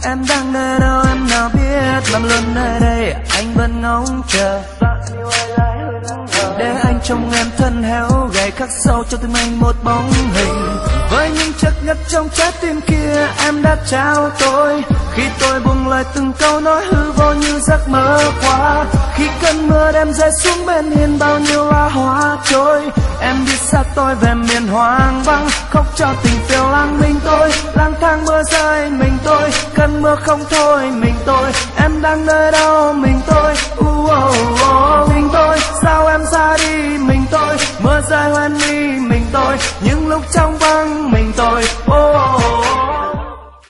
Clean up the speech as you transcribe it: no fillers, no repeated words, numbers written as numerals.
Em đang nơi đâu em nào biết, mà luôn nơi đây anh vẫn ngóng chờ. Để anh trông em thân héo gầy, khắc sâu trong tim anh một bóng hình. Với những chất ngất trong trái tim kia em đã trao tôi, khi tôi buông lời từng câu nói hư vô như giấc mơ qua. Khi cơn mưa đem rơi xuống bên hiên bao nhiêu lá hoa trôi, em đi xa tôi về miền hoang vắng, khóc cho tình phiêu lãng mình tôi. Lang thang mưa rơi mình tôi, cơn mưa không thôi mình tôi. Em đang nơi đâu mình tôi, mình tôi. Sao em ra đi mình tôi, mưa rơi hoen mi mình tôi. Những lúc trong vắng mình tôi.